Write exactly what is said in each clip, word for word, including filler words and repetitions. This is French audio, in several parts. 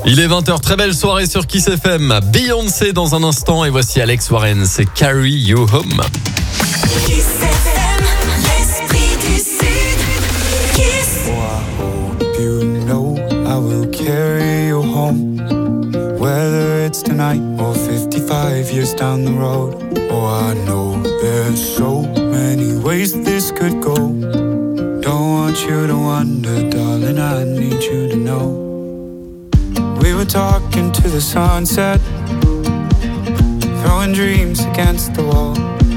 Il est vingt heures, très belle soirée sur Kiss F M. Beyoncé dans un instant et voici Alex Warren, c'est Carry You Home. Kiss F M, l'esprit du Sud. Kiss. Oh, I hope you know I will carry you home. Whether it's tonight or fifty-five years down the road. Oh, I know there's so many ways this could go. Don't want you to wonder, darling, I need you to know. We were talking to the sunset, throwing dreams against the wall.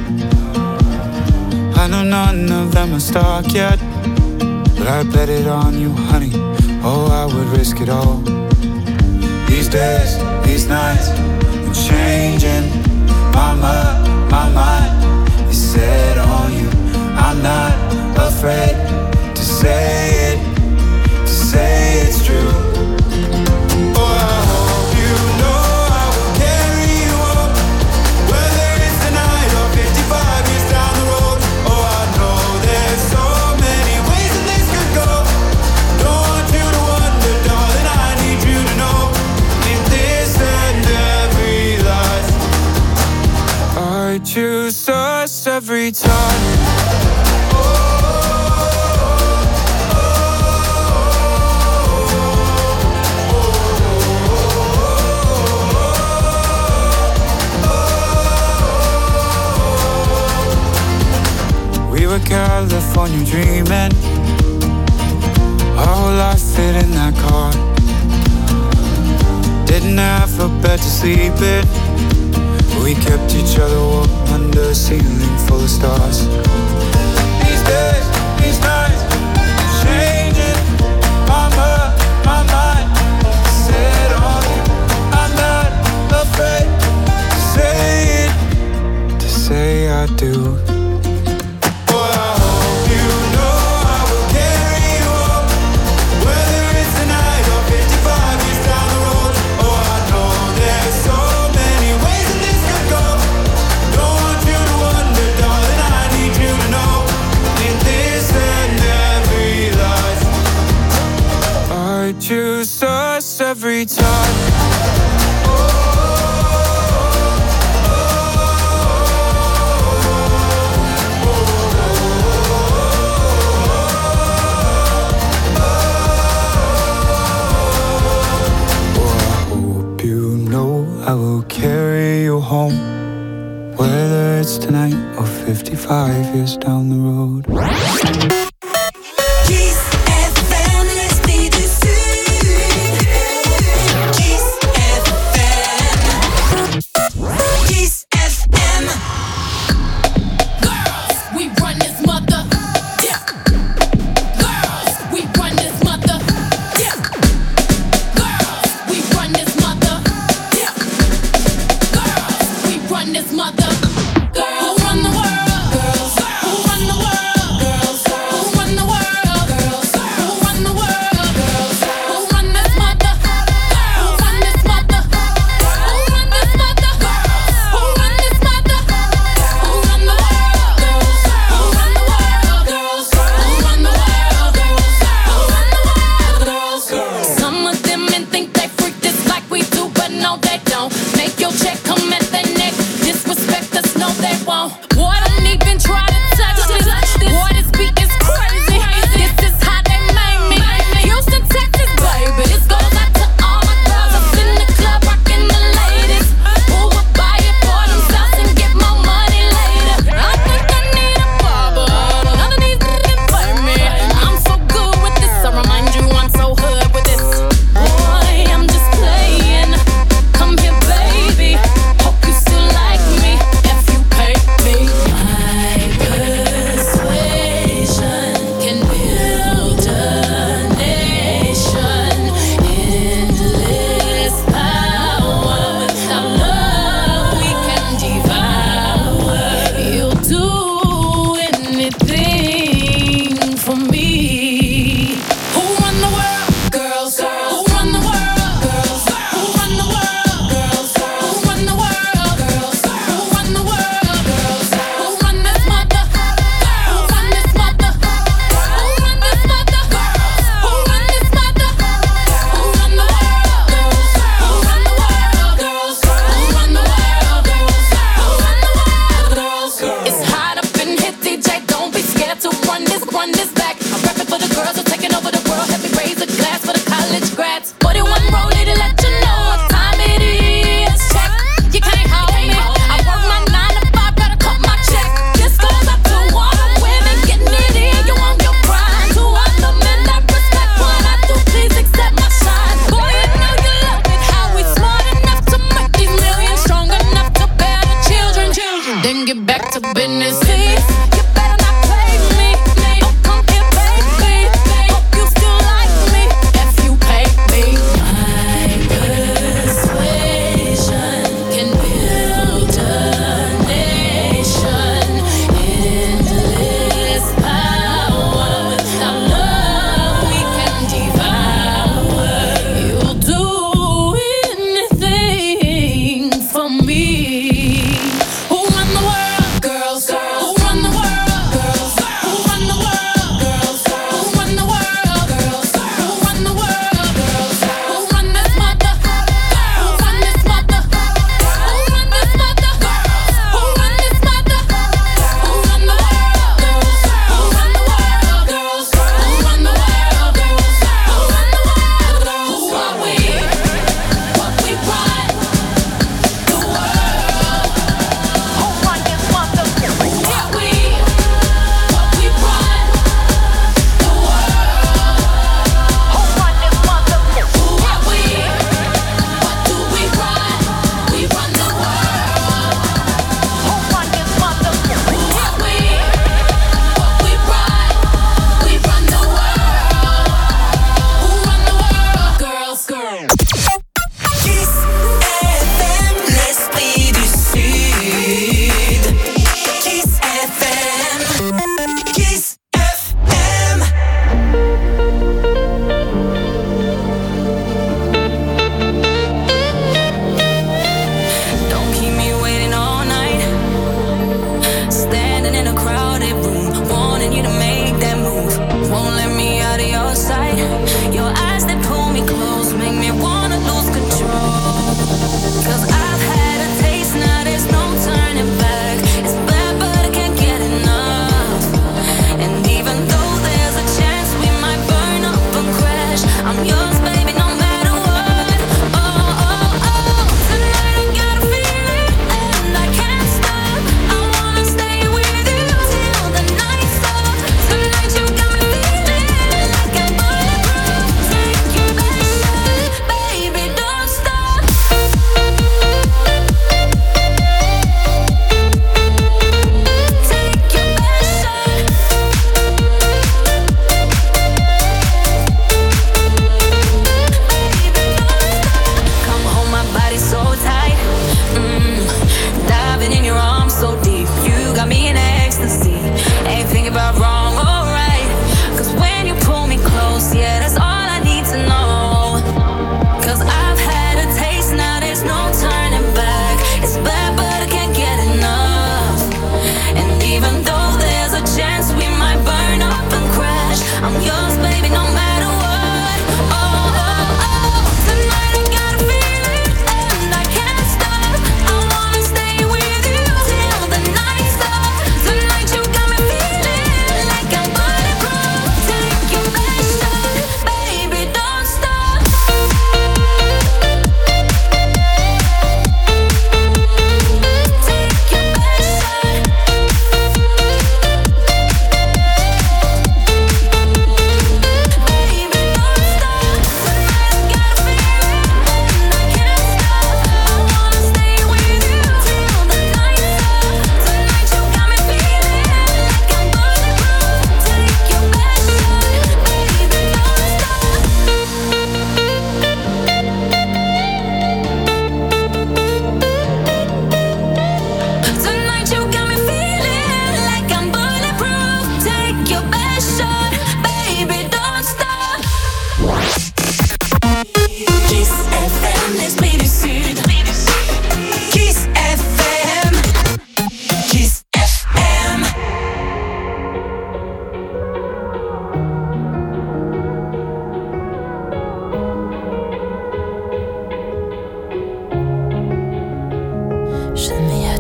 I know none of them are stuck yet, but I bet it on you, honey. Oh, I would risk it all. These days, these nights, I'm changing my mind, my mind is set on you. I'm not afraid to say it, to say it's true. Choose us every time. We were California dreaming, our whole life fit in that car. Didn't have a bed to sleep in, we kept each other warm under a ceiling full of stars. These days, these nights, changing my mind, my mind set on you. I'm not afraid to say it, to say I do. Choose us every time. I will carry you home, whether it's tonight or fifty-five years down the road. Kiss F M, l'esprit du Sud. Kiss F M. Kiss F M. Girls, we run this mother. Yeah. Girls, we run this mother. Yeah. Girls, we run this mother. Yeah. Girls, we run this mother. Girls, who run the world? Girls, who run the world? Girls, who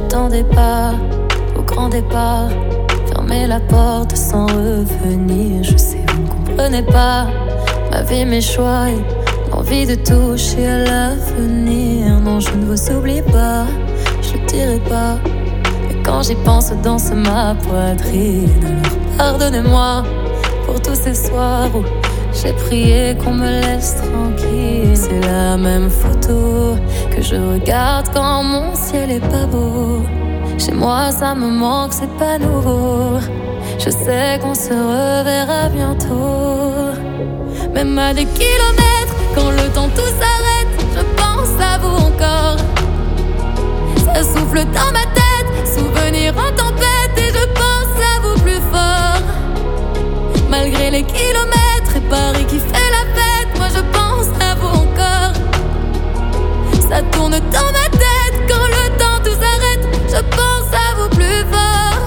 m'attendais pas au grand départ. Fermer la porte sans revenir. Je sais, vous ne comprenez pas ma vie, mes choix et l'envie de toucher à l'avenir. Non, je ne vous oublie pas, je le dirai pas. Mais quand j'y pense, danse ma poitrine. Alors pardonnez-moi pour tous ces soirs où j'ai prié qu'on me laisse tranquille. C'est la même photo que je regarde quand mon ciel est pas beau. Chez moi ça me manque, c'est pas nouveau. Je sais qu'on se reverra bientôt. Même à des kilomètres, quand le temps tout s'arrête, je pense à vous encore. Ça souffle dans ma tête, souvenir en tempête, et je pense à vous plus fort. Malgré les kilomètres et Paris qui fait la fête, moi je pense à vous encore. Ça tourne dans ma tête, quand le temps tout s'arrête, je pense à vous plus fort.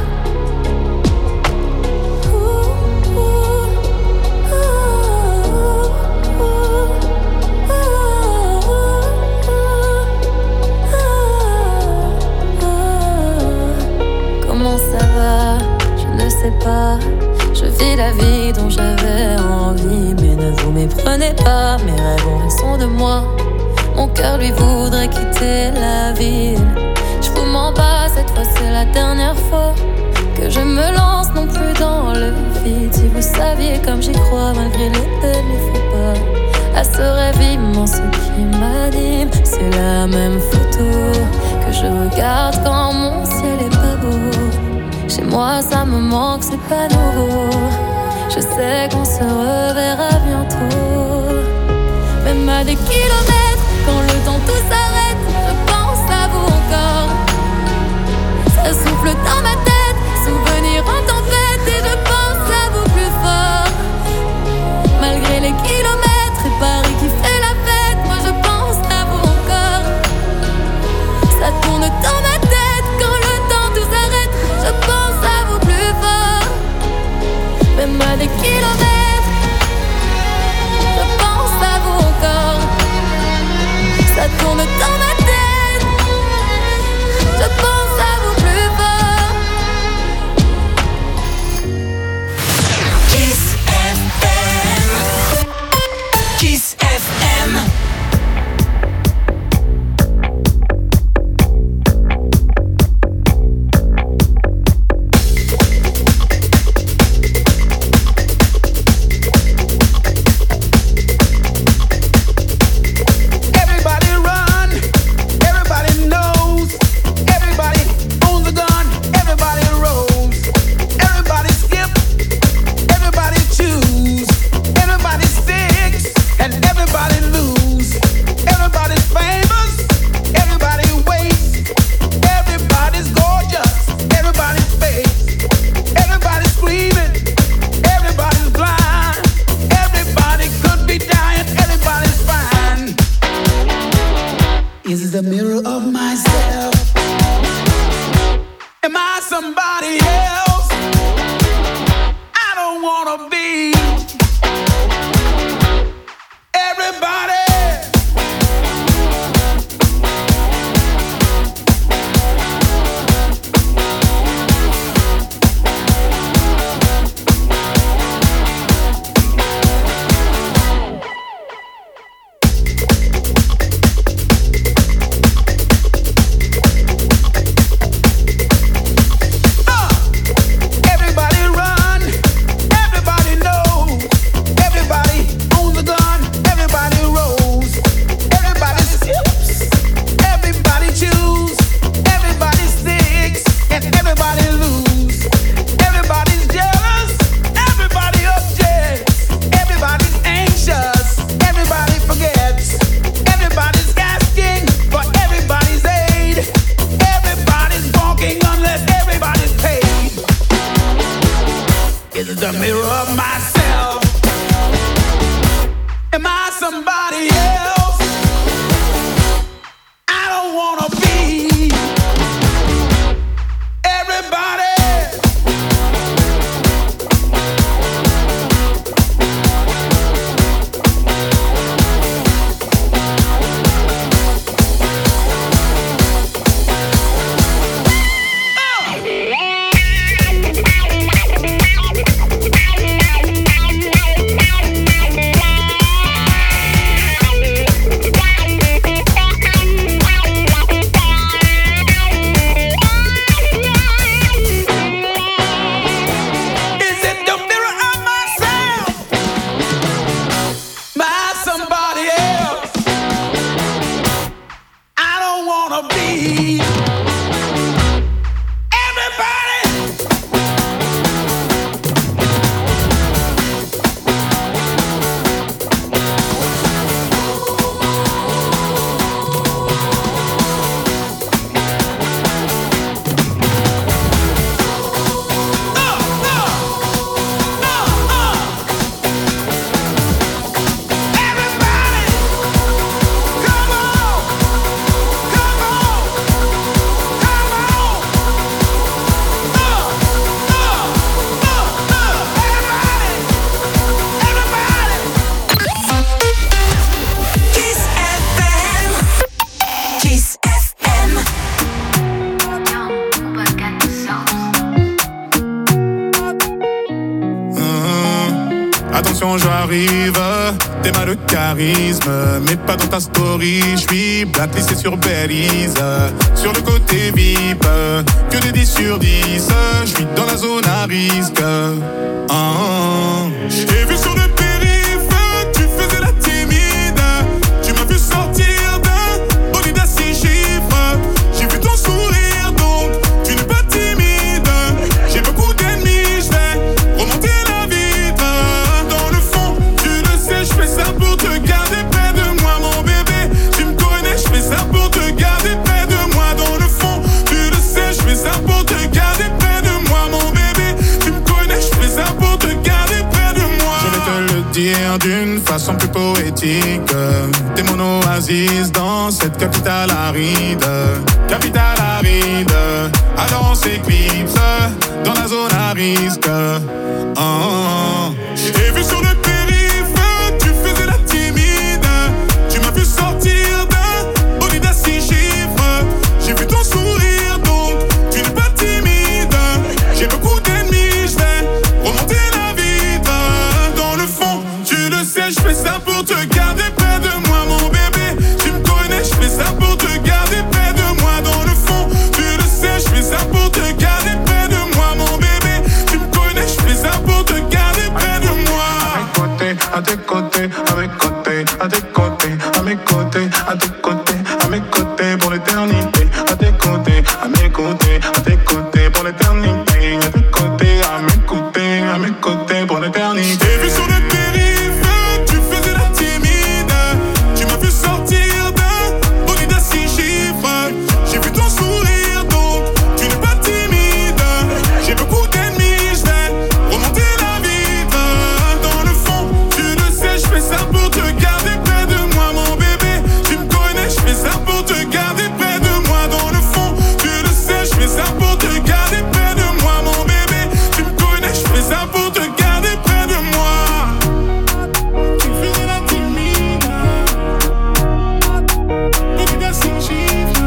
Ouh, ouh, ouh, ouh, ouh. Comment ça va? Je ne sais pas. Je vis la vie dont j'avais envie, mais ne vous méprenez pas, mes rêves ont raison de moi. Mon cœur lui voudrait quitter la ville. Je vous mens pas, cette fois c'est la dernière fois que je me lance non plus dans le vide. Si vous saviez comme j'y crois, malgré les peines, les faux pas, à ce rêve immense qui m'anime. C'est la même photo que je regarde quand mon ciel est pas beau. Chez moi ça me manque, c'est pas nouveau. Je sais qu'on se reverra bientôt. Même à des kilomètres, quand le temps tout s'arrête, je pense à vous encore. Ça souffle dans ma tête, souvenir en tempête, et je pense à vous plus fort. Malgré les kilomètres et Paris qui fait la fête, moi je pense à vous encore. Ça tourne dans ma tête, quand le temps tout s'arrête, je pense à vous plus fort. Même à des kilomètres, je pense à vous encore. Ça tourne dans ma tête, je pense à vous plus fort. Kiss F M. Kiss F M. t'arrive. T'es mal de charisme, mais pas dans ta story. J'suis blacklissé sur Belize, sur le côté V I P, que des dix sur dix. J'suis dans la zone à risque. Oh, oh. J'ai vu sur le périph', tu faisais la timide. Tu m'as vu sortir d'un bolide à six chiffres. J'ai vu ton sourire, donc tu n'es pas timide. J'ai beaucoup d'ennemis, j'vais remonter la vitre. Dans le fond, tu le sais, j'fais ça pour te garder près de moi, mon bébé. Tu me connais, j'fais ça pour te garder près de moi. Dans le fond, tu le sais, j'fais ça pour te garder près de moi, mon bébé. Tu me connais, j'fais ça pour te garder près de moi. Je vais te le dire d'une façon plus poétique. T'es mon oasis dans cette capitale aride. Capitale aride, alors on s'éclipse dans la zone à risque. Oh, oh, oh. J'ai vu sur le périph', tu faisais la timide. Tu m'as vu sortir d'un bolide à six chiffres. J'ai vu ton sourire, donc tu n'es pas timide. J'ai beaucoup d'ennemis, j'vais remonter la vitre. Dans le fond, tu le sais, j'fais ça pour te garder près de moi, mon bébé. Tu me connais, j'fais ça pour te garder près de moi. Dans le fond, tu le sais, j'fais ça pour te garder près de moi, mon bébé. Tu me connais, j'fais ça pour te garder près de moi. À tes côtés, à mes côtés, à tes côtés, à mes côtés, à tes côtés, à mes côtés pour l'éternité. À tes côtés, à mes côtés, à tes côtés pour l'éternité. À tes côtés, à mes côtés, à mes côtés pour l'éternité. J'ai vu sur le périph', tu faisais la timide. Tu m'as vu sortir d'un bolide à six chiffres. J'ai vu ton sourire, donc tu n'es pas timide. J'ai beaucoup d'ennemis, j'vais remonter la vitre. Dans le fond, tu le sais, j'fais ça pour te garder près de moi, mon bébé. Tu me connais, j'fais ça pour te garder près de moi. Dans le fond, tu le sais, j'fais ça pour te garder près de moi, mon bébé. Tu me connais, j'fais ça pour te garder près de moi. Tu faisais la timide, bolide à six chiffres.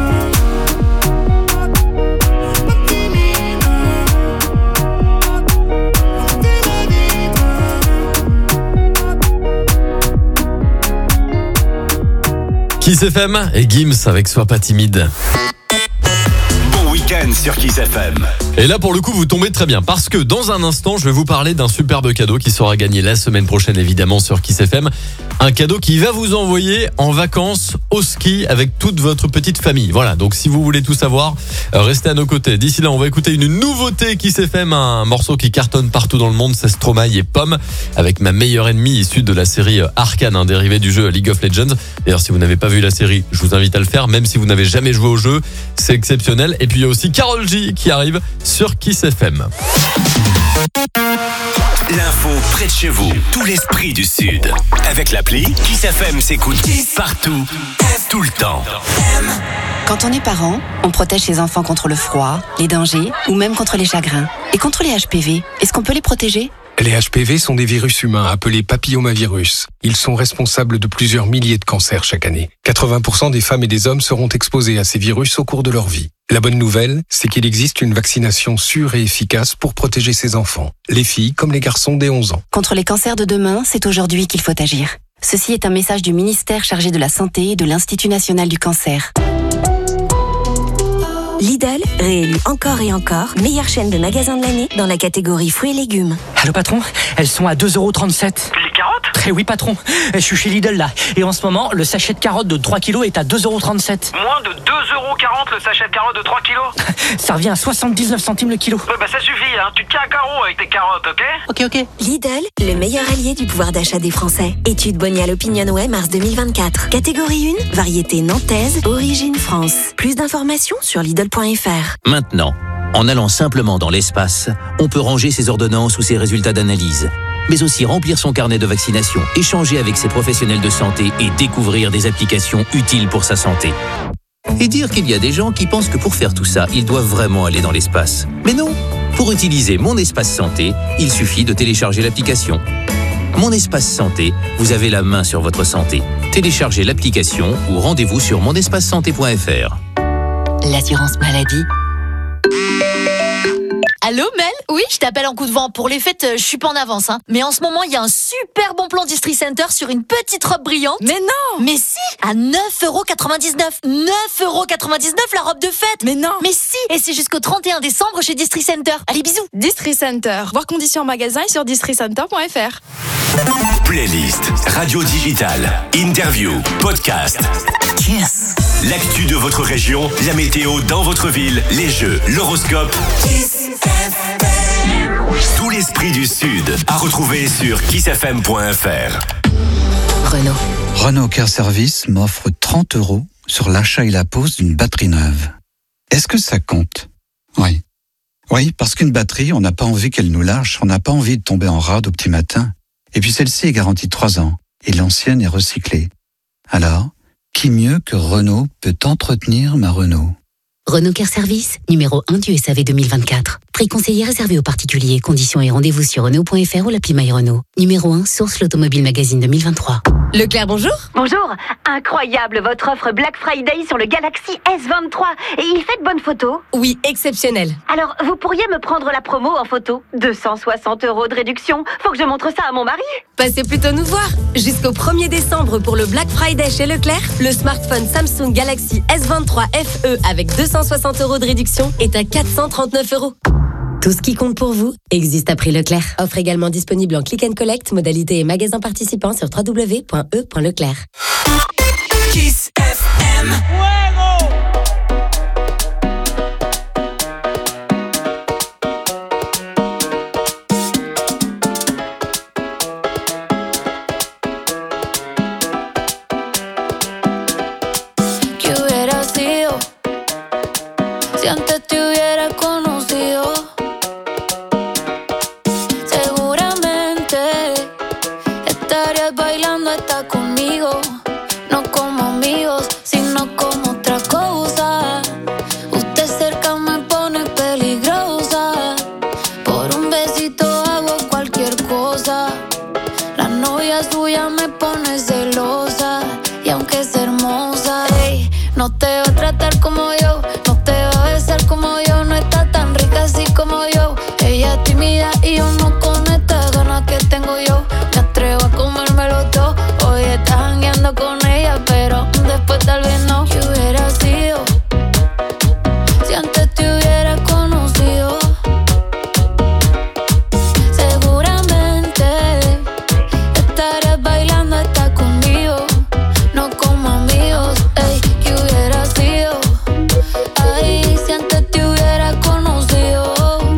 Pas timide, remonter la vitre. Kiss F M et Gims avec Sois pas timide. Bon week-end sur Kiss F M. Et là, pour le coup, vous tombez très bien parce que dans un instant, je vais vous parler d'un superbe cadeau qui sera gagné la semaine prochaine, évidemment, sur Kiss F M. Un cadeau qui va vous envoyer en vacances au ski avec toute votre petite famille. Voilà, donc si vous voulez tout savoir, euh, restez à nos côtés. D'ici là, on va écouter une nouveauté Kiss F M, un morceau qui cartonne partout dans le monde, c'est Stromae et Pomme, avec Ma meilleure ennemie, issue de la série Arcane, un dérivé du jeu League of Legends. D'ailleurs, si vous n'avez pas vu la série, je vous invite à le faire, même si vous n'avez jamais joué au jeu, c'est exceptionnel. Et puis il y a aussi Karol G qui arrive sur Kiss F M. L'info près de chez vous, tout l'esprit du Sud. Avec l'appli, Kiss F M s'écoute partout, tout le temps. Quand on est parent, on protège ses enfants contre le froid, les dangers ou même contre les chagrins. Et contre les H P V, est-ce qu'on peut les protéger ? Les H P V sont des virus humains appelés papillomavirus. Ils sont responsables de plusieurs milliers de cancers chaque année. quatre-vingts pour cent des femmes et des hommes seront exposés à ces virus au cours de leur vie. La bonne nouvelle, c'est qu'il existe une vaccination sûre et efficace pour protéger ces enfants, les filles comme les garçons dès onze ans. Contre les cancers de demain, c'est aujourd'hui qu'il faut agir. Ceci est un message du ministère chargé de la Santé et de l'Institut national du cancer. Lidl, réélu encore et encore, meilleure chaîne de magasins de l'année dans la catégorie fruits et légumes. Allô patron, elles sont à deux euros trente-sept. Les carottes ? Eh oui patron, je suis chez Lidl là. Et en ce moment, le sachet de carottes de trois kilos est à deux euros trente-sept. Moins de deux euros quarante le sachet de carottes de trois kilos ? Ça revient à soixante-dix-neuf centimes le kilo. Ouais, bah ça suffit, hein. Tu te tiens à carreau avec tes carottes, ok ? Ok, ok. Lidl, le meilleur allié du pouvoir d'achat des Français. Étude Bonial Opinionway mars deux mille vingt-quatre. Catégorie un, variété nantaise, origine France. Plus d'informations sur Lidl point F R. Maintenant, en allant simplement dans l'espace, on peut ranger ses ordonnances ou ses résultats d'analyse, mais aussi remplir son carnet de vaccination, échanger avec ses professionnels de santé et découvrir des applications utiles pour sa santé. Et dire qu'il y a des gens qui pensent que pour faire tout ça, ils doivent vraiment aller dans l'espace. Mais non, pour utiliser Mon Espace Santé, il suffit de télécharger l'application. Mon Espace Santé, vous avez la main sur votre santé. Téléchargez l'application ou rendez-vous sur mon espace santé point F R. L'assurance maladie. Allô Mel ? Oui, je t'appelle en coup de vent. Pour les fêtes, je suis pas en avance, hein. Mais en ce moment, il y a un super bon plan Distri Center sur une petite robe brillante. Mais non! Mais si! À neuf euros quatre-vingt-dix-neuf. neuf euros quatre-vingt-dix-neuf la robe de fête. Mais non! Mais si! Et c'est jusqu'au trente et un décembre chez Distri Center. Allez, bisous! Distri Center. Voir conditions en magasin et sur distri center point f r. Playlist, radio digitale, interview, podcast. Kiss. L'actu de votre région, la météo dans votre ville, les jeux, l'horoscope. Kiss F M. Tout l'esprit du Sud à retrouver sur kiss f m point f r. Renault. Renault Car Service m'offre trente euros sur l'achat et la pose d'une batterie neuve. Est-ce que ça compte? Oui. Oui, parce qu'une batterie, on n'a pas envie qu'elle nous lâche, on n'a pas envie de tomber en rade au petit matin. Et puis celle-ci est garantie trois ans, et l'ancienne est recyclée. Alors, qui mieux que Renault peut entretenir ma Renault? Renault Car Service, numéro un du S A V deux mille vingt-quatre. Prix conseillé réservé aux particuliers. Conditions et rendez-vous sur Renault point f r ou l'appli My Renault. Numéro un, source l'Automobile Magazine deux mille vingt-trois. Leclerc, bonjour. Bonjour. Incroyable votre offre Black Friday sur le Galaxy S vingt-trois. Et il fait de bonnes photos? Oui, exceptionnel. Alors, vous pourriez me prendre la promo en photo? deux cent soixante euros de réduction. Faut que je montre ça à mon mari. Passez plutôt nous voir. Jusqu'au premier décembre pour le Black Friday chez Leclerc, le smartphone Samsung Galaxy S vingt-trois F E avec deux cent soixante euros de réduction est à quatre cent trente-neuf euros. Tout ce qui compte pour vous existe à prix Leclerc. Offre également disponible en click and collect, modalité et magasin participant sur w w w point e point leclerc. Kiss F M. ¿Qué hubiera sido si antes te hubiera conocido? Seguramente estarías bailando hasta conmigo, no como amigos, sino como otra cosa. Usted cerca me pone peligrosa, por un besito hago cualquier cosa. La novia suya me pone celosa, y aunque es hermosa, ey, no te va a tratar como yo, no te va a besar como yo, no está tan rica así como yo. Ella es tímida y yo no con estas ganas que tengo yo. Me atrevo a comérmelo todo. Hoy estás jangueando con ella, pero después tal vez no. ¿Qué hubiera sido si antes te hubiera conocido? Seguramente estarías bailando hasta conmigo, no como amigos. Ey, ¿qué hubiera sido? Ay, si antes te hubiera conocido.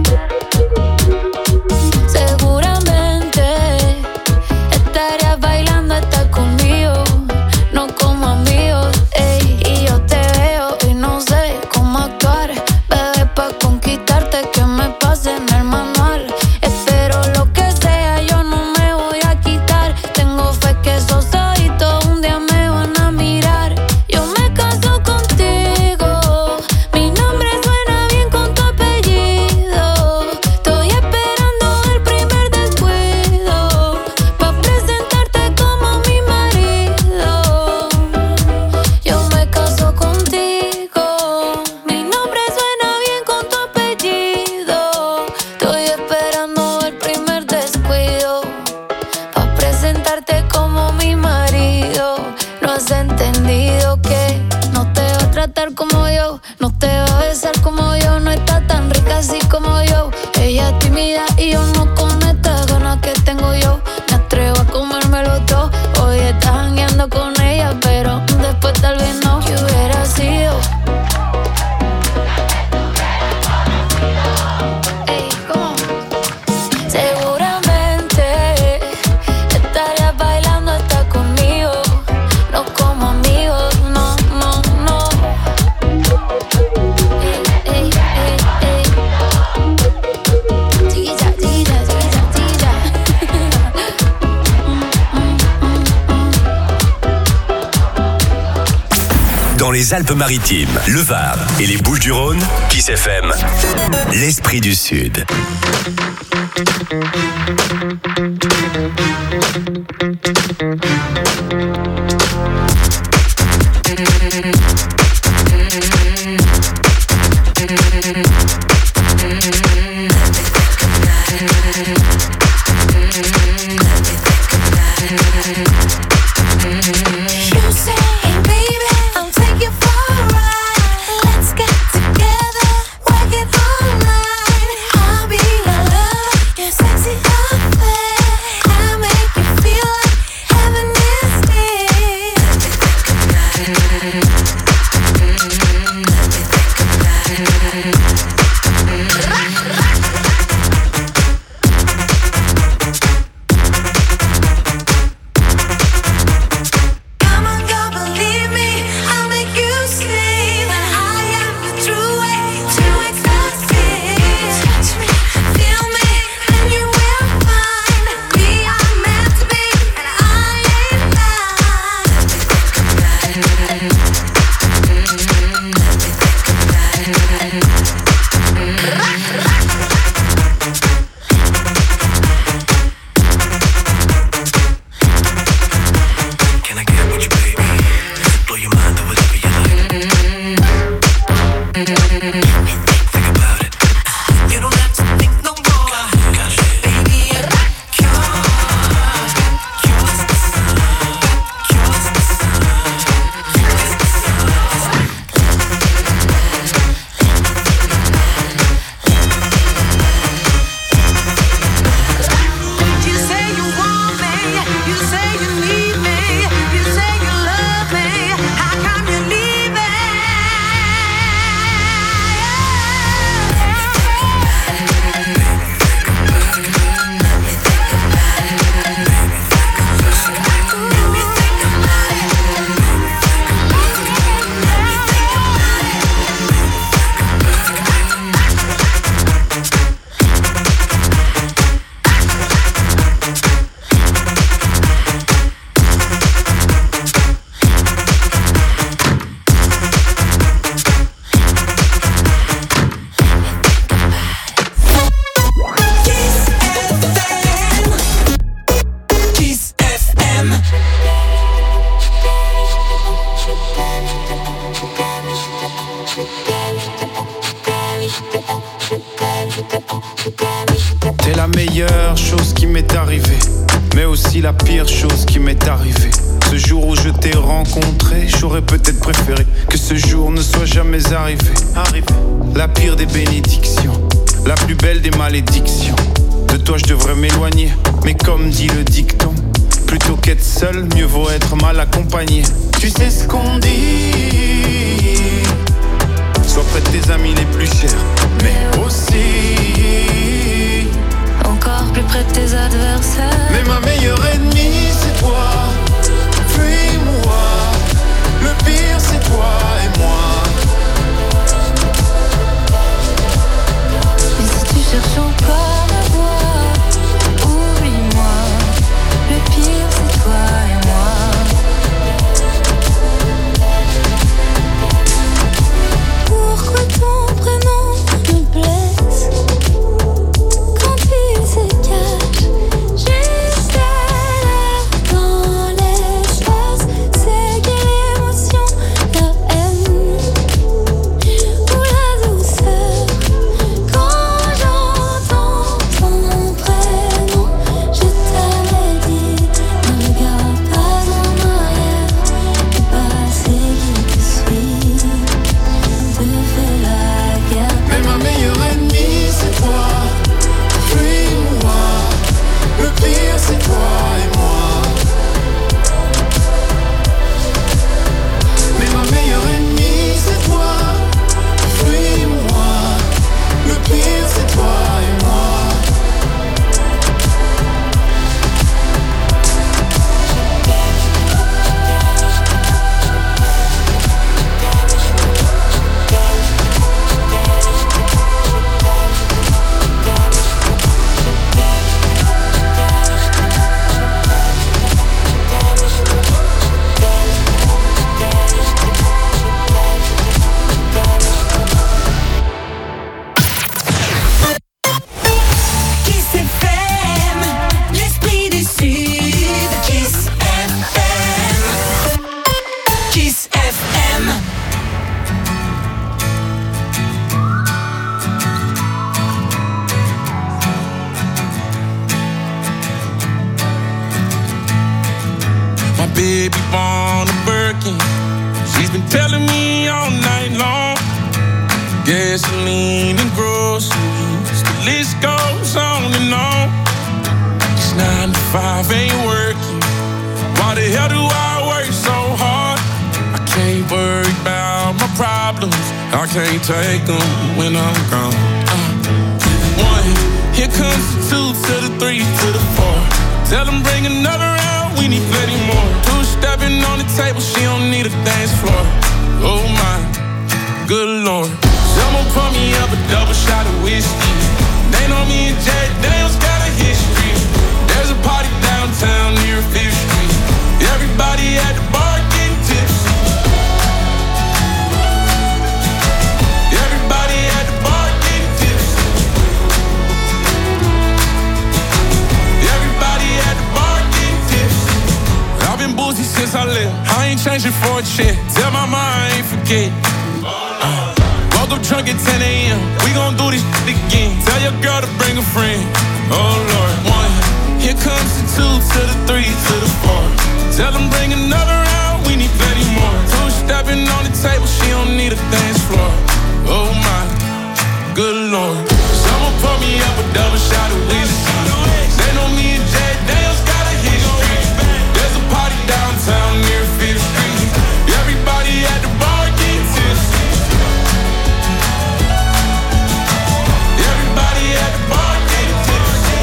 Seguramente estarías bailando hasta conmigo, no como amigos. Ey, y yo te veo y no sé cómo actuar, bebé, pa' conquistarte que me pase en el manual. Espero lo que sea, yo no me voy a quitar. Tengo fe que esos ojitos un día me van a mirar. Yo me caso contigo, mi nombre suena bien con tu apellido. Estoy esperando el primer descuido pa' presentarte como mi marido. Yo me caso contigo, mi nombre suena bien con tu apellido. Estoy esperando el primer descuido pa' presentarte como mi marido. No has entendido que no te va a tratar como yo, no te va a besar como yo, no está tan rica así como yo. Ella es tímida y yo no con estas ganas que tengo yo. Me atrevo a comérmelo todo. Hoy estás jangueando con ella, pero después tal vez no. ¿Qué hubiera sido? Ey, ¿cómo? Seguramente estarías bailando hasta conmigo, no como amigos, no, no, no. Ey, ey, ey, ey. Chiquilla, chiquilla, chiquilla, chiquilla. Dans les Alpes-Maritimes, le Var et les Bouches-du-Rhône, Kiss F M, l'esprit du Sud. T'es la meilleure chose qui m'est arrivée, mais aussi la pire chose qui m'est arrivée. Ce jour où je t'ai rencontré, j'aurais peut-être préféré que ce jour ne soit jamais arrivé. Arrivé. La pire des bénédictions, la plus belle des malédictions. De toi je devrais m'éloigner, mais comme dit le dicton, plutôt qu'être seul, mieux vaut être mal accompagné. Tu sais ce qu'on dit, sois près de tes amis les plus chers, mais aussi encore plus près de tes adversaires. Mais ma meilleure ennemie c'est toi, puis moi. Le pire c'est toi et moi. Mais si tu cherches encore ma voix, oublie-moi. Le pire c'est toi et moi. Pourquoi ton prénom me blesse quand il se cache juste à la baby born a Birkin. She's been telling me all night long. Gasoline and groceries, the list goes on and on. This nine to five ain't working. Why the hell do I work so hard? I can't worry about my problems. I can't take them when I'm gone. Uh, one, here comes the two to the three to the four. Tell them bring another round, we need plenty more. Two stepping on the table, she don't need a dance floor. Oh my, good Lord. Someone pour me up a double shot of whiskey. They know me and Jack Daniels got a history. There's a party downtown near Fifth Street. Everybody at the bar getting tipsy. Everybody at the bar getting tipsy. Everybody at the bar getting tipsy. I've been boozy since I left. I ain't changing for a check. Tell my mom I ain't forget. Uh, woke up drunk at ten a.m. We gon' do this shit again. Tell your girl to bring a friend. Oh Lord, one. Here comes the two to the three to the four. Tell them bring another round, we need plenty more. Two stepping on the table, she don't need a dance floor. Oh my, good Lord. Someone pour me up a double shot of whiskey. They know me and Jack Daniels got a history. There's a party downtown near Fifth Street. Everybody at the bar getting tipsy. Everybody at the bar getting tipsy.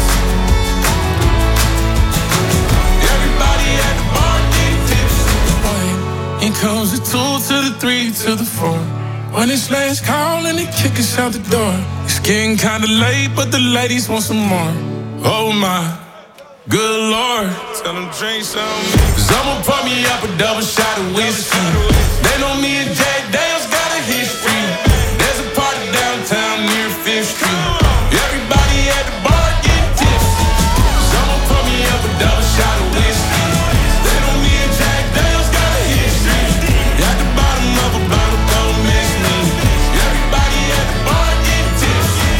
Everybody at the bar getting tipsy. Here comes the two to the three to the four. When it's last call and they kick us out the door. It's getting kinda late, but the ladies want some more. Oh my, good Lord. Tell them drink some. Someone pour me up a double shot of whiskey. They know me and Jack Daniels got a history. There's a party downtown near Fifth Street. Everybody at the bar getting tipsy. Someone pour me up a double shot of whiskey. They know me and Jack Daniels got a history. At the bottom of a bottle, don't miss me. Everybody at the bar getting tipsy.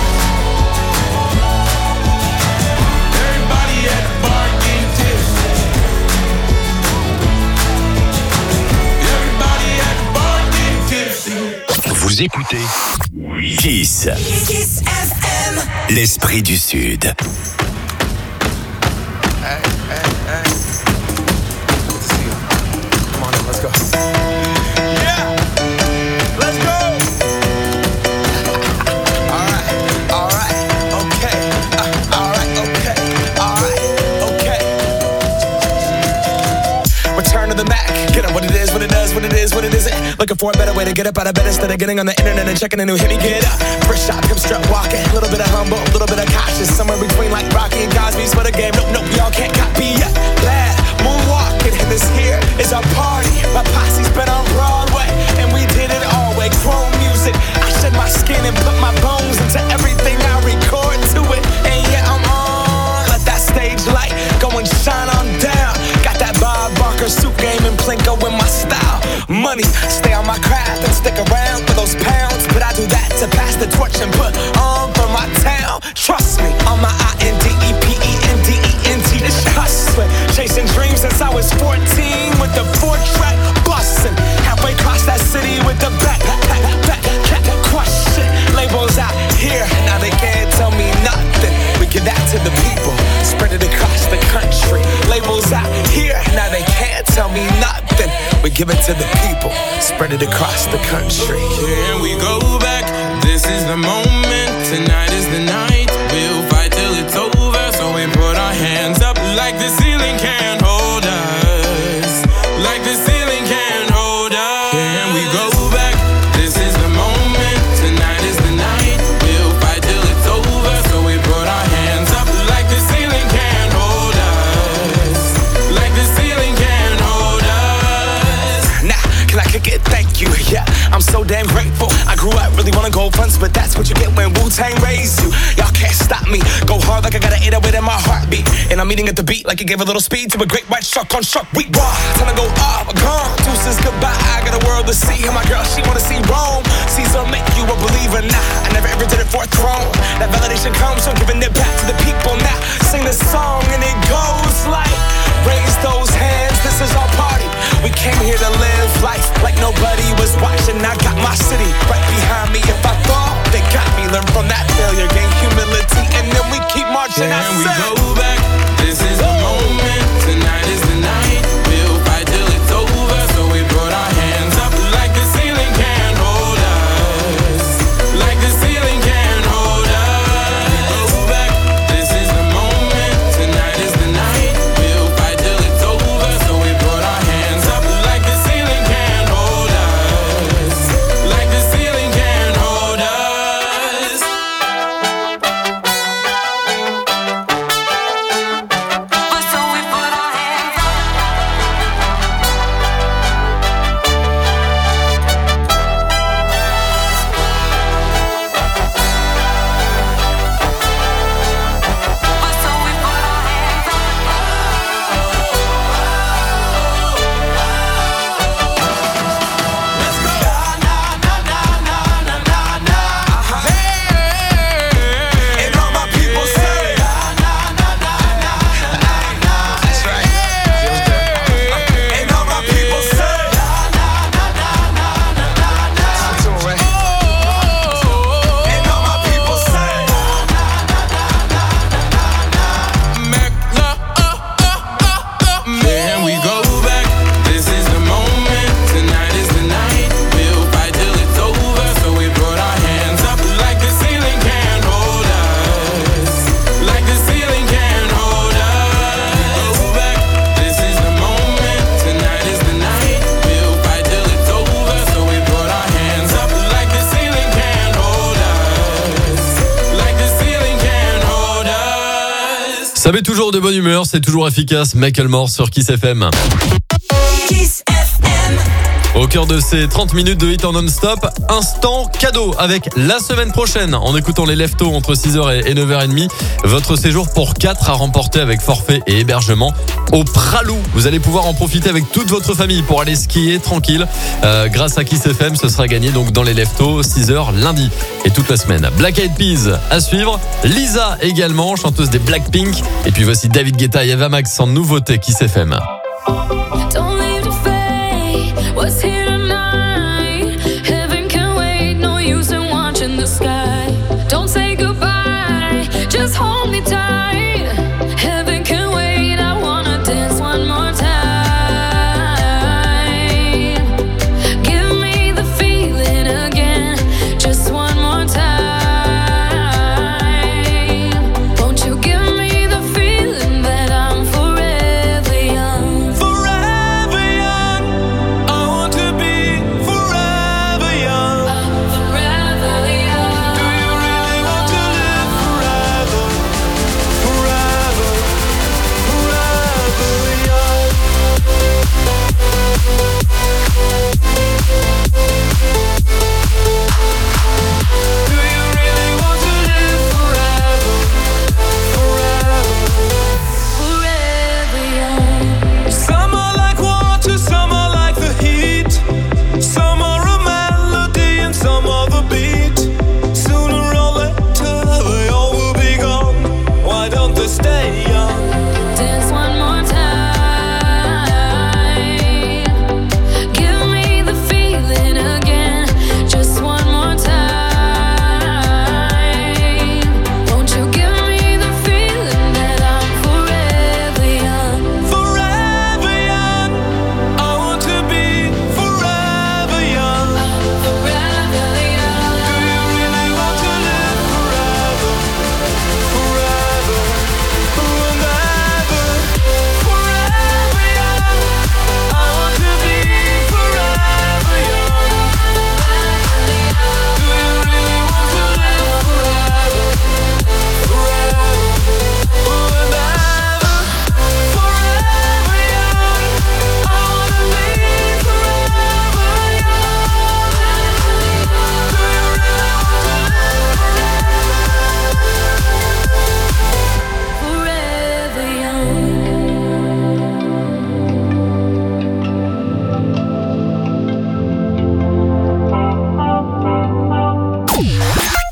Everybody at the bar getting tipsy. Everybody at the bar getting tipsy. Vous écoutez Kiss. Kiss F M. L'esprit du Sud. Hey, hey, hey. Good to see you. Come on in, let's go. Yeah, let's go. All right, all right, okay. Uh, all right, okay, all right, okay. Return to the Mac. Get up what it is, what it does, what it is, what it isn't. Looking for a better way to get up out of bed instead of getting on the internet and checking a new hit. Me get up, first shot, come strut walking. A little bit of humble, a little bit of cautious. Somewhere between like Rocky and Cosby's for the game. Nope, nope, y'all can't copy yet. Glad moonwalking, and this here is our party. My posse's been on Broadway, and we did it all way. Chrome music, I shed my skin and put my bones into everything I record to it. And yeah, I'm on. Let that stage light go and shine on down. Got that Bob Barker suit game and Plinko in my style. Money, stay on my craft and stick around for those pounds. But I do that to pass the torch and put on for my town. Trust me, on my I N D E P E N D E N T. It's hustling, chasing dreams since I was fourteen with the four track bustin'. Halfway across that city with the back, back, back, back, crush it. Labels out here, now they can't tell me nothing. We give that to the people, spread it across the country. Labels out here, now they can't tell me nothing. We give it to the people, spread it across the country. Here we go back, this is the moment. Tonight is the night, we'll fight till it's over. So we put our hands up like the ceiling can't hold us. Like the ceiling can't hold us. Here we go back, this is the moment. Tonight is the night, we'll fight till it's over. So we put our hands up like the ceiling can't hold us. Like the ceiling can't hold us. Nah, can I kick it? Thank you, yeah, I'm so damn grateful. I grew up really wanna go fronts, but that's what you get when Wu-Tang raised you. Y'all can't stop me, go hard like I got an eight oh eight in my heartbeat. And I'm eating at the beat like it gave a little speed to a great white shark on Shark Week. Raw, time to go off, gone, deuces goodbye. I got a world to see, and my girl, she wanna see Rome. Caesar make you a believer, nah, I never ever did it for a throne. That validation comes from giving it back to the people. Now, sing this song and it goes like, raise those hands, this came here to live life like nobody was watching. I got my city right behind me. If I fall, they got me. Learn from that failure, gain humility, and then we keep marching. Can I we said, go back? This is the moment. Tonight is the night. We'll fight till it's over. So we put our hands up like the ceiling can't hold us. Like the ceiling can't hold us. Go back. This is the moment. Tonight is the night. We'll fight till it's over. So we put our hands up like the ceiling can't hold us. Like the ceiling can't hold us. So we put our hands up. So we put our hands up. and all my people say, that's right. And all my people say, and all my people say, Can we go back? This is the moment. Tonight is the night. We'll fight till it's over. So we put our hands up like the ceiling can't hold us. Like the ceiling can't hold us. Go back. This is the moment. Tonight is the night. We'll fight till it's over. So we put our hands up like the ceiling can't hold us. Like the ceiling can't hold us. Ça met toujours de bonne humeur, c'est toujours efficace. Macklemore sur Kiss F M. Kiss F M. Au cœur de ces trente minutes de hit en non-stop, instant cadeau avec la semaine prochaine. En écoutant les leftos entre six heures et neuf heures trente, votre séjour pour quatre à remporter avec forfait et hébergement au Pralou. Vous allez pouvoir en profiter avec toute votre famille pour aller skier tranquille. Euh, grâce à Kiss F M, ce sera gagné donc dans les leftos, six heures lundi et toute la semaine. Black Eyed Peas à suivre. Lisa également, chanteuse des Blackpink. Et puis voici David Guetta et Eva Max en nouveauté Kiss F M. Don't leave the fate. What's here tonight? Heaven can wait. No use in watching the sky. Don't say goodbye. Just hold me tight. Heaven can wait. I wanna dance one more time. Give me the feeling again. Just one more time. Won't you give me the feeling that I'm forever young? forever young. I want to be forever young. Forever young. Do you really want to live forever? Forever, forever young. Do you really want to live forever? Forever. Forever young. Some are like water, some are like the heat. Some are a melody and some are the beat. Sooner or later they all will be gone. Why don't they stay young? Dance one more time. Give me the feeling again. Just one more time. Won't you give me the feeling that I'm forever young? Forever young. I want to be forever young. Forever young. Do you really want to live forever? Forever, forever, forever young. I want to be forever young. Do you really want to live forever? Forever, forever, forever young. I wanna be forever young. Do you really want to live Forever young.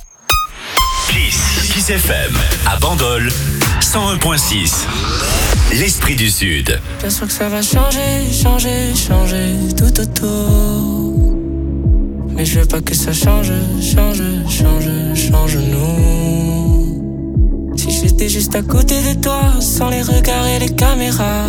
Kiss, Kiss F M, à Bandol, cent un virgule six. l'esprit du Sud. Bien sûr que ça va changer, changer, changer tout autour. Mais je veux pas que ça change, change, change, change nous. Si j'étais juste à côté de toi, sans les regards et les caméras,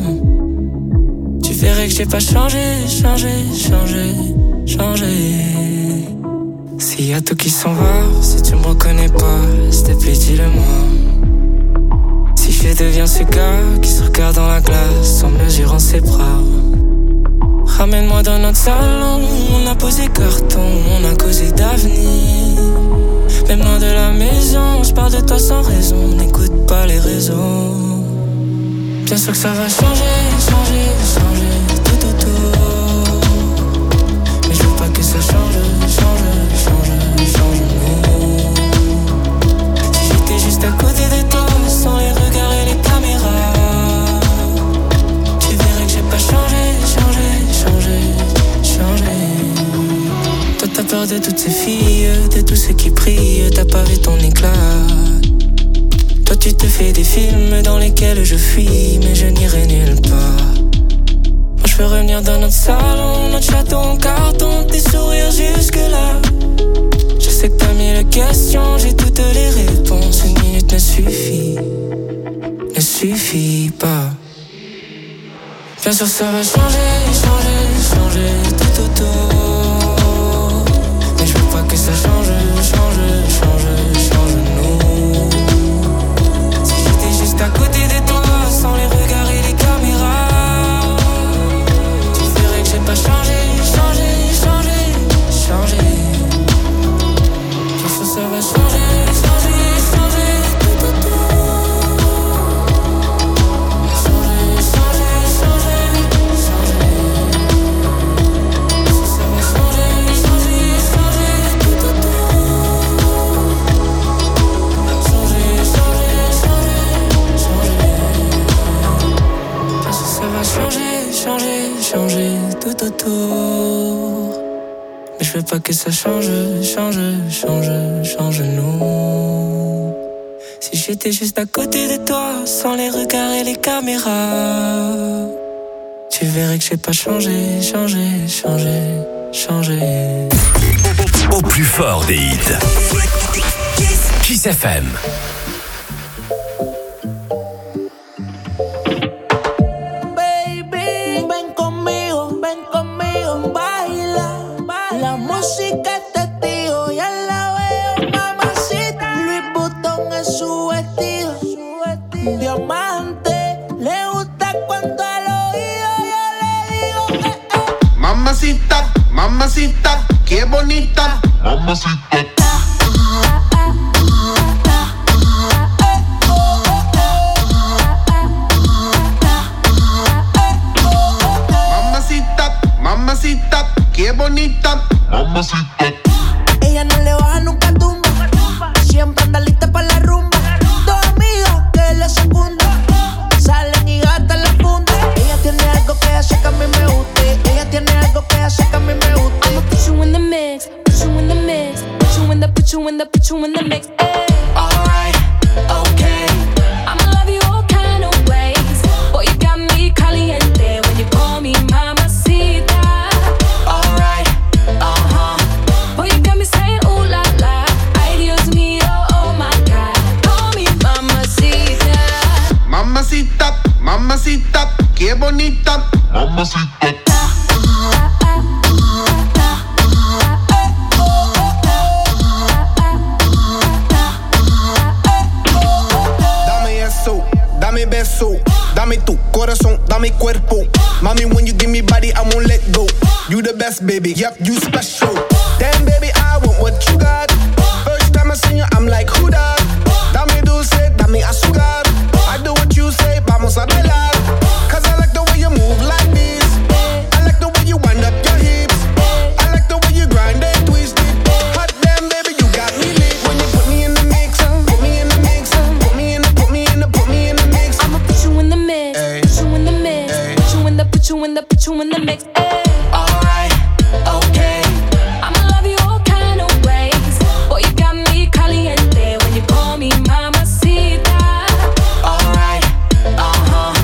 tu verrais que j'ai pas changé, changé, changé, changé. S'il y a tout qui s'en va, si tu me reconnais pas, s'il te plaît dis-le-moi. Si je deviens ce gars qui se regarde dans la glace en mesurant ses bras. Ramène-moi dans notre salon, on a posé carton, on a causé d'avenir. Même loin de la maison, je parle de toi sans raison, n'écoute pas les réseaux. Bien sûr que ça va changer, changer, changer tout autour. Mais je veux pas que ça change, change, change, change nous. Si j'étais juste à côté de toi, sans les regards et les caméras, tu verrais que j'ai pas changé, changé, changé, changé. Toi t'as peur de toutes ces filles, de tous ceux qui prient, t'as pas vu ton éclat. Toi tu te fais des films dans lesquels je fuis, mais je n'irai nulle part. Moi je veux revenir dans notre salon, notre château en carton, tes sourires jusque là. Je sais que t'as mille questions, j'ai toutes les réponses. Une minute ne suffit, ne suffit pas. Bien sûr ça va changer, changer, changer tout autour. Mais je veux pas que ça change, change, change, change nous. Si j'étais juste à côté de toi, sans les regards et les caméras, tu verrais que j'ai pas changé, changé, changé, changé. Bien sûr ça va changer, changer, changer tout autour. Changer, changer, changer, changer. Bien sûr ça va changer, changer, changer tout autour. Changer, changer, changer, changer. Bien sûr ça va changer, changer, changer tout autour. Mais je veux pas que ça change, change, change, change nous. Si j'étais juste à côté de toi, sans les regards et les caméras, tu verrais que j'ai pas changé, changé, changé, changé. Au plus fort des hits. Kiss F M. Baby, ven conmigo, ven conmigo, baila. La música es testigo, ya la veo, mamacita. Louis Vuitton es su vestido, diamante. Le gusta cuando al oído yo le digo que eh. Mamacita, mamacita, qué bonita. Mamacita. Mamacita, mamacita, qué bonita. Mamacita. Ella no le baja nunca tumba, siempre anda lista para la rumba. Dos amigas que le secundan, salen y gastan la funda. Ella tiene algo que hace que a mí me guste. Ella tiene algo que hace que a mí me guste. I'ma put you in the mix, put you in the mix, put you in the, put you in the, put you in the mix. Ay. Alright, okay. I'ma love you all kind of ways. Boy, you got me caliente when you call me mamacita. Alright, uh-huh. Boy, you got me saying ooh la la. Ay, Dios mío, oh my God. Call me mamacita. Mamacita, mamacita, qué bonita. Mamacita. Dame eso, dame beso, dame tu corazón, dame cuerpo. Mami, when you give me body, I won't let go. You the best, baby, yep, you special. Damn, baby, I want what you got. First time I seen you, I'm like, who that? Dame dulce, dame azúcar. I do what you say, vamos a bailar. Cause I like the way you move like this. I like the way you wind up your hips. I like the way you grind and twist it. Hot damn, baby, you got me lit. When you put me in the mix, put me in the mix, put me in the, put me in the, put me in the mix. I'ma put you in the mix, Ay. put you in the mix, Ay. put you in the, put you in the, put you in the mix. Ay. Alright, okay. I'ma love you all kind of ways. Boy, you got me caliente when you call me mamacita. Alright, uh-huh.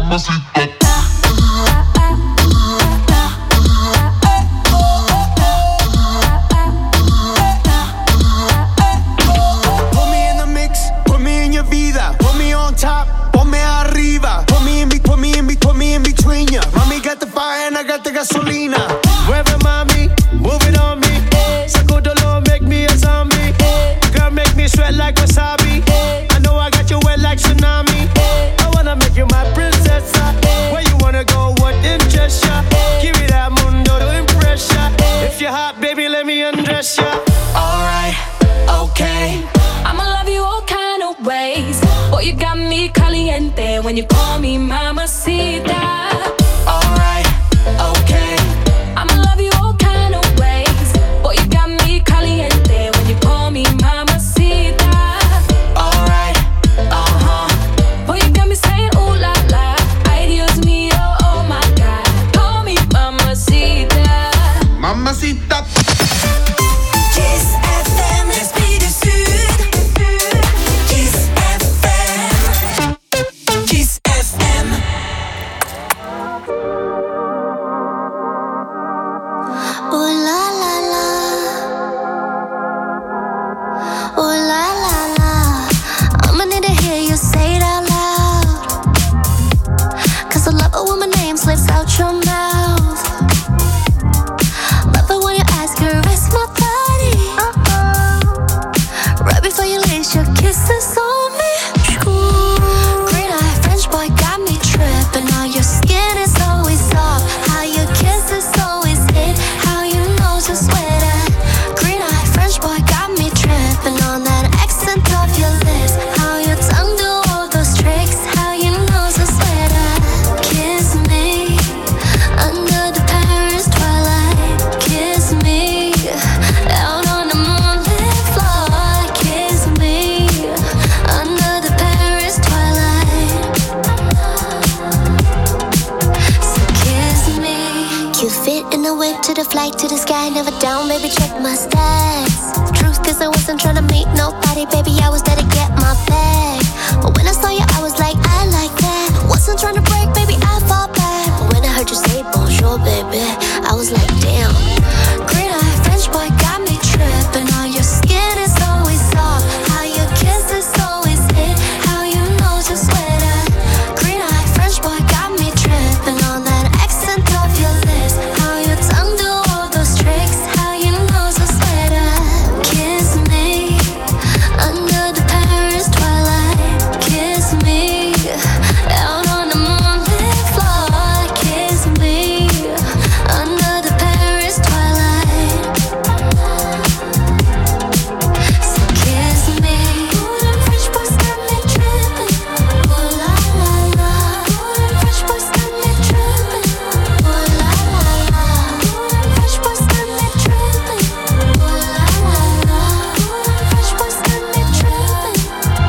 Put me in the mix, put me in your vida, put me on top, ponme arriba, put me in, be- put me in, be- put me in between ya. Mami got the fire and I got the gasolina. Wherever mommy, move it on me. Sacudolo, make me a zombie. Girl, make me sweat like wasabi. I know I got you wet like tsunami. I wanna make you my princess. Where you wanna go? What interests ya? Give me that mundo to impress ya. If you're hot, baby, let me undress ya. Alright, okay. I'ma love you all kind of ways. Boy, you got me caliente when you call me mamacita. Alright, okay. I'ma love you all kind of ways. Boy, you got me caliente when you call me mamacita. Alright, uh-huh. Boy, you got me saying ooh la la. Ay, Dios mío, oh my God. Call me mamacita. Mamacita. Kiss F M, l'esprit du Sud. Kiss F M. Kiss F M. Ooh la la la. Ooh la la la. I'ma need to hear you say it out loud. Cause I love it when my name slips out your mouth. Love it when you ask her, rest my body. Uh-oh. Right before you lace your kisses on me. Green eye French boy got me tripping. All your skin is always soft. How your kiss is always hit. How you know to sweat at. Green eye French boy got me tripping on that accent of your lips. How your tongue do all those tricks. How you know to sweat at. Kiss me under the Paris twilight. Kiss me out on the moonlit floor. Kiss me under the Paris twilight. So kiss me. Cute fit in the whip to the flight to the sky. Never down, baby, check my stats. Truth is I wasn't tryna meet nobody, baby, I was there to get my bag. But when I saw you, I was like, I like that. Wasn't tryna break, baby, I fall back. But when I heard you say bonjour, baby, I was like, damn. Green eye French boy got me tripping. All your skin is always soft. How your kiss is always hit. How you know to sweat at. Green eye French boy got me tripping on that accent of your lips. How your tongue do all those tricks. How you know to sweat at. Kiss me under the Paris twilight. Kiss me out on the moonlit floor. Kiss me under the Paris twilight. So kiss me. Ooh, them French boys got me tripping. Ooh la la la. Ooh, them French boys got me tripping. Ooh la la la. Ooh, them French boys got me tripping. Ooh la la la. Ooh, them French boys got me tripping.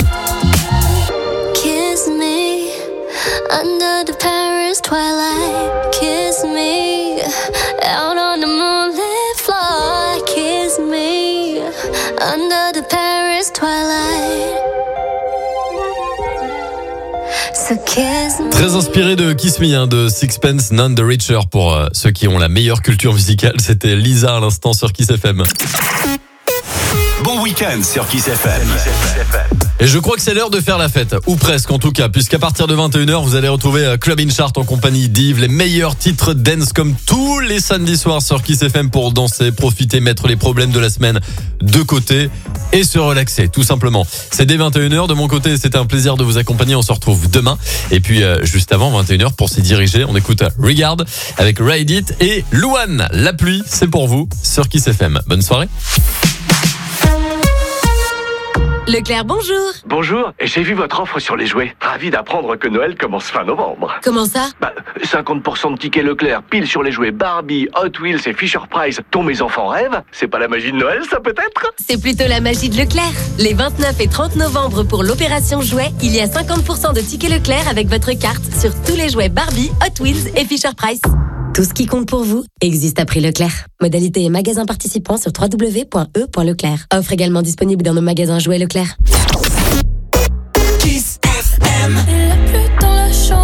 Kiss me under the Paris twilight. Kiss me out on the moonlit floor. Kiss me under the Paris twilight. So kiss me. Très inspiré de Kiss Me, hein, de Sixpence None the Richer pour euh, ceux qui ont la meilleure culture musicale. C'était Lisa à l'instant sur Kiss F M. Bon week-end sur Kiss F M. Et je crois que c'est l'heure de faire la fête, ou presque en tout cas, puisqu'à partir de vingt et une heures, vous allez retrouver euh, Club In Chart en compagnie d'Yves, les meilleurs titres dance comme tous les samedis soirs sur Kiss F M pour danser, profiter, mettre les problèmes de la semaine de côté et se relaxer, tout simplement. C'est dès vingt et une heures, de mon côté, c'était un plaisir de vous accompagner, on se retrouve demain. Et puis, euh, juste avant vingt et une heures, pour s'y diriger, on écoute Regard avec Ride It et Louane. La pluie, c'est pour vous sur Kiss F M. Bonne soirée. Leclerc, bonjour. Bonjour, j'ai vu votre offre sur les jouets. Ravi d'apprendre que Noël commence fin novembre. Comment ça? Bah, cinquante pour cent de tickets Leclerc, pile sur les jouets Barbie, Hot Wheels et Fisher-Price, dont mes enfants rêvent. C'est pas la magie de Noël, ça peut-être? C'est plutôt la magie de Leclerc. Les vingt-neuf et trente novembre pour l'opération jouets, il y a cinquante pour cent de tickets Leclerc avec votre carte sur tous les jouets Barbie, Hot Wheels et Fisher-Price. Tout ce qui compte pour vous existe à prix Leclerc. Modalité et magasins participants sur w w w point e point leclerc. Offre également disponible dans nos magasins jouets Leclerc. Kiss F M. Il est plus dans la chambre.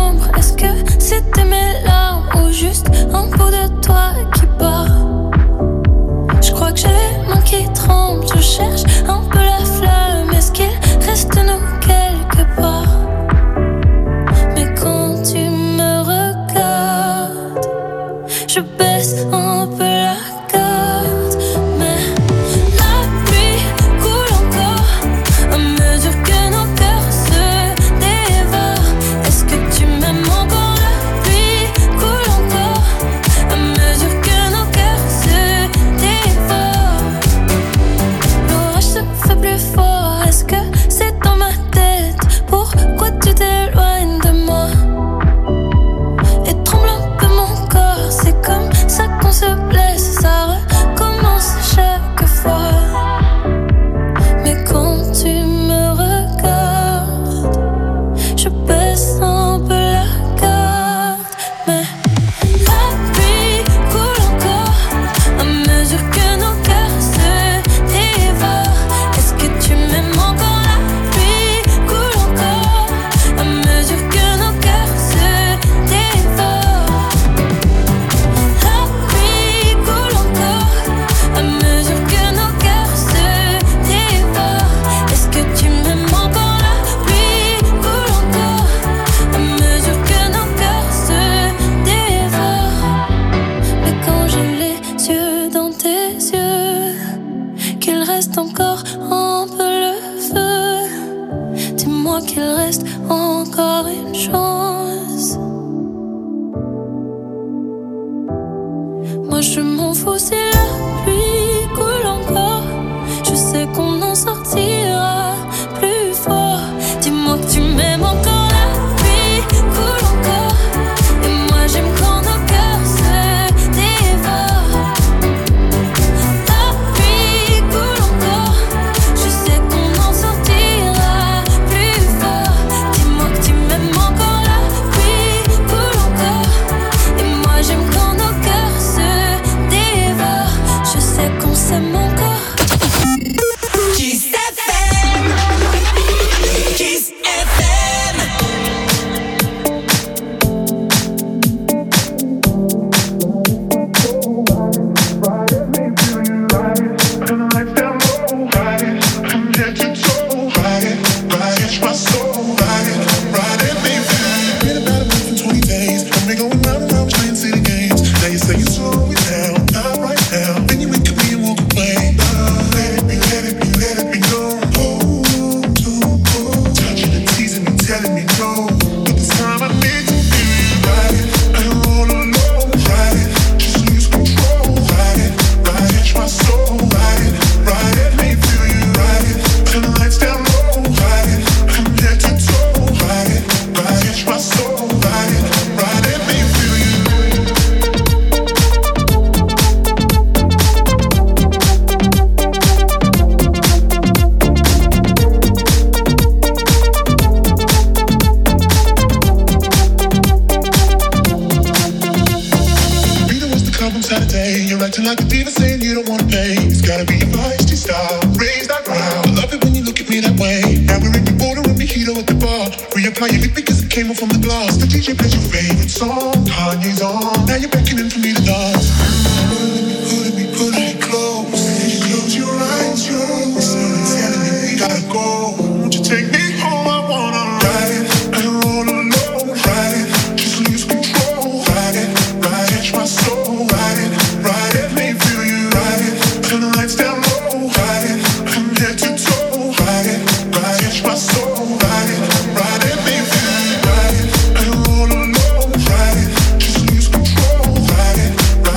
Est-ce que c'était mes larmes ou juste un bout de toi qui part? Je crois que j'ai les mains qui tremblent. Je cherche un peu la flamme. Est-ce qu'il reste nous quelque part? Mais quand tu me regardes, je baisse un peu la garde. Mais la pluie coule encore à mesure que nos cœurs se dévorent. Est-ce que tu m'aimes encore? La pluie coule encore à mesure que nos cœurs se dévorent. L'orage se fait plus fort. Est-ce que c'est dans ma tête? Pourquoi tu t'éloignes de moi? Et tremble un peu mon corps. C'est comme ça qu'on se blesse. Ça recommence chaque fois. Mais quand tu me regardes, je baisse un peu la garde. Mais la pluie coule encore à mesure que nos cœurs se dévorent. Est-ce que tu m'aimes encore? La pluie coule encore à mesure que nos cœurs se dévorent. La pluie coule encore à mesure que nos cœurs se dévorent. Est-ce que tu m'aimes encore? La pluie coule encore à mesure que nos cœurs se dévorent. Mais quand j'ai les yeux dans tes yeux, qu'il reste encore un peu le feu, dis-moi qu'il reste encore une chance. Moi je m'en fous si la pluie coule encore. Je sais qu'on en sortira plus fort. Dis-moi que tu m'aimes encore. La pluie coule encore. Et moi j'aime quand nos cœurs se dévorent. La pluie coule encore. Je sais qu'on en sortira plus fort. Dis-moi que tu m'aimes encore. La pluie coule encore. Et moi j'aime quand nos cœurs se dévorent. Je sais qu'on s'aime encore. Kiss F M. Kiss F M. Saturday, you're acting like a diva saying you don't wanna pay. It's gotta be your feisty style. Raise that ground. I love it when you look at me that way. Now we're in your border and mojito at the bar. Reapply your lip because it came off from the glass. The D J plays your favorite song. Kanye's on. Now you're beckoning for me to dance. Pulling me, pulling me, pulling me close. Close your eyes, you're slowly telling me we gotta go. Won't you take me home? I wanna ride it. And roll alone. Ride it. Just lose control. Ride it. Ride it. My soul. Ride it. Ride it. Make me feel you. Ride it. Turn the lights down low. Ride it. From head to toe. Ride it. Ride it. My soul. Ride it. Ride it. Make me feel you. Ride it. And roll alone. Ride it. Just lose control. Ride it. Ride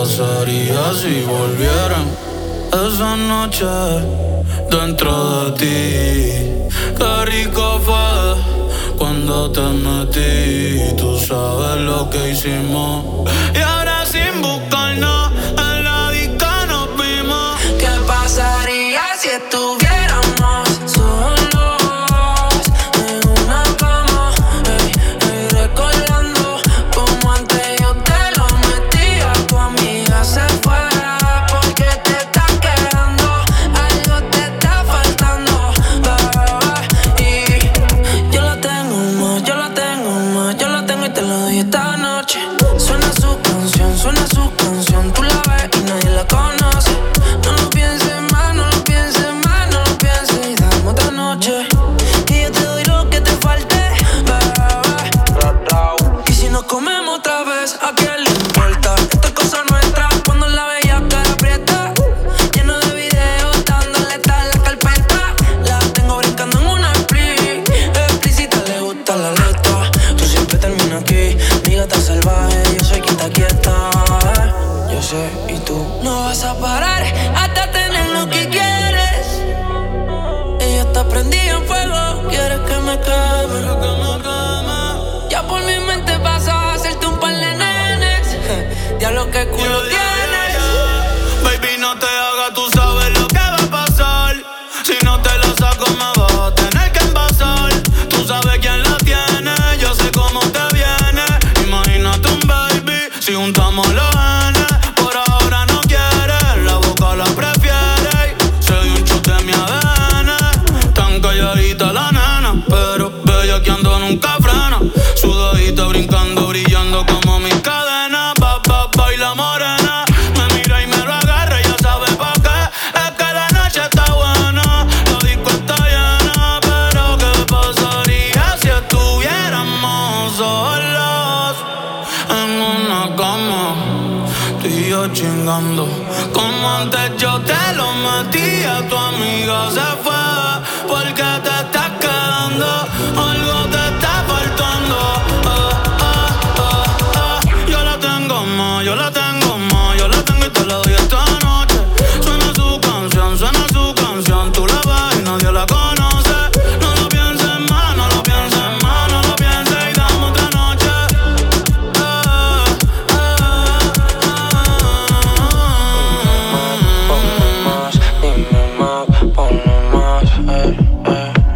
pasaría si volvieran esa noche dentro de ti? Qué rico fue cuando te metí. Tú sabes lo que hicimos. Y ahora sin buscarnos en la disco nos vimos. ¿Qué pasaría si estuviéramos solos en una cama? Ey, ey, recordando como antes yo te lo metía. Tu amiga se fue porque te está quedando. Algo te está faltando, bebé. Y yo la tengo más, yo la tengo más. Yo la tengo y te lo doy esta noche. Suena su canción, suena su canción. Tú la ves y nadie la conoce. No lo pienses más, no lo pienses más, no lo pienses y dame otra noche. Y yo te doy lo que te falte, bebé. Y si nos comemos otra vez, ¿a quién le importa? Esto es cosa nuestra, cuando la veía cara aprieta. Lleno de videos, dándole tal la carpeta. La tengo brincando en una split. Explícita, le gusta la letra. Tú siempre terminas aquí, mi gata salvaje. Yo soy quien te quieta, yo sé, y tú no vas a parar hasta tener lo que quieres. Ella está prendida en fuego, quieres que me queme. Ya por mi mente pasa a hacerte un par de nenes. Ya lo que culo tienes. Baby, no te hagas, tú sabes lo que va a pasar. Si no te la saco me vas a tener que envasar. Tú sabes quién la tiene, yo sé cómo te viene. Imagínate un baby, si juntamos los genes. Por ahora no quiere, la boca la prefiere. Se dio un shot de mi A D N. Tan calladita la nena, pero bellaqueando nunca frena. Sudadita brincando, brillando como mis cadenas. Ba, ba, baila morena. Me mira y me lo agarra, ya sabe pa' qué. Es que la noche está buena, la disco está llena. Pero ¿qué pasaría si estuviéramos solos en una cama? Tú y yo chingando como antes yo te lo metía. Tu amiga se fue porque te